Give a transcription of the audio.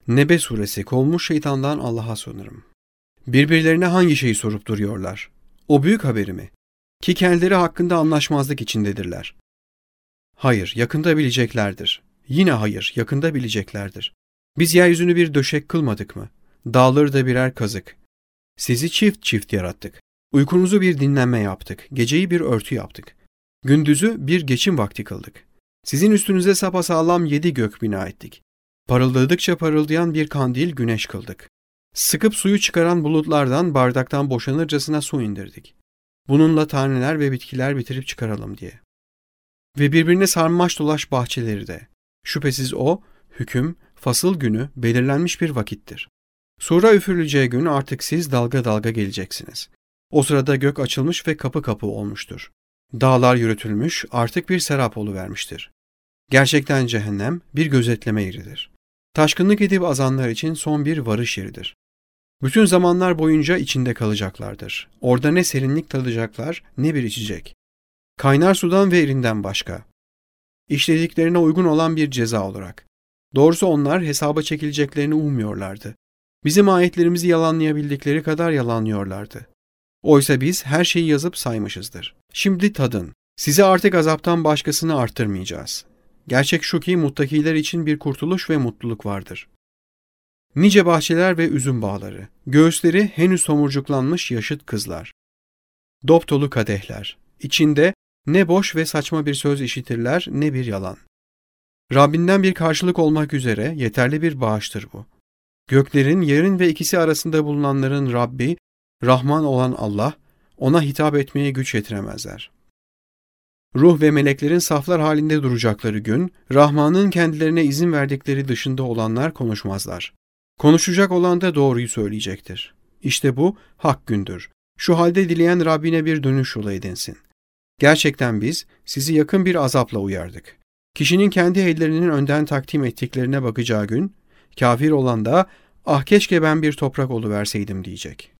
Nebe suresi. Kovulmuş şeytandan Allah'a sığınırım. Birbirlerine hangi şeyi sorup duruyorlar? O büyük haberi mi? Ki kendileri hakkında anlaşmazlık içindedirler. Hayır, yakında bileceklerdir. Yine hayır, yakında bileceklerdir. Biz yeryüzünü bir döşek kılmadık mı? Dağları da birer kazık. Sizi çift çift yarattık. Uykunuzu bir dinlenme yaptık. Geceyi bir örtü yaptık. Gündüzü bir geçim vakti kıldık. Sizin üstünüze sapasağlam 7 gök bina ettik. Parıldadıkça parıldayan bir kandil güneş kıldık. Sıkıp suyu çıkaran bulutlardan bardaktan boşanırcasına su indirdik. Bununla taneler ve bitkiler bitirip çıkaralım diye. Ve birbirine sarmaş dolaş bahçeleri de. Şüphesiz o, hüküm, fasıl günü belirlenmiş bir vakittir. Sura üfürüleceği gün artık siz dalga dalga geleceksiniz. O sırada gök açılmış ve kapı kapı olmuştur. Dağlar yürütülmüş, artık bir serap oluvermiştir. Gerçekten cehennem bir gözetleme yeridir. Taşkınlık edip azanlar için son bir varış yeridir. Bütün zamanlar boyunca içinde kalacaklardır. Orada ne serinlik tadacaklar ne bir içecek. Kaynar sudan ve erinden başka. İşlediklerine uygun olan bir ceza olarak. Doğrusu onlar hesaba çekileceklerini ummuyorlardı. Bizim ayetlerimizi yalanlayabildikleri kadar yalanlıyorlardı. Oysa biz her şeyi yazıp saymışızdır. Şimdi tadın. Sizi artık azaptan başkasını arttırmayacağız. Gerçek şu ki muttakiler için bir kurtuluş ve mutluluk vardır. Nice bahçeler ve üzüm bağları, göğüsleri henüz tomurcuklanmış yaşıt kızlar. Dop dolu kadehler, içinde ne boş ve saçma bir söz işitirler ne bir yalan. Rabbinden bir karşılık olmak üzere yeterli bir bağıştır bu. Göklerin, yerin ve ikisi arasında bulunanların Rabbi, Rahman olan Allah, ona hitap etmeye güç yetiremezler. Ruh ve meleklerin saflar halinde duracakları gün, Rahman'ın kendilerine izin verdikleri dışında olanlar konuşmazlar. Konuşacak olan da doğruyu söyleyecektir. İşte bu hak gündür. Şu halde dileyen Rabbine bir dönüş yolu edinsin. Gerçekten biz sizi yakın bir azapla uyardık. Kişinin kendi ellerinin önden takdim ettiklerine bakacağı gün, kafir olan da ah keşke ben bir toprak oluverseydim diyecek.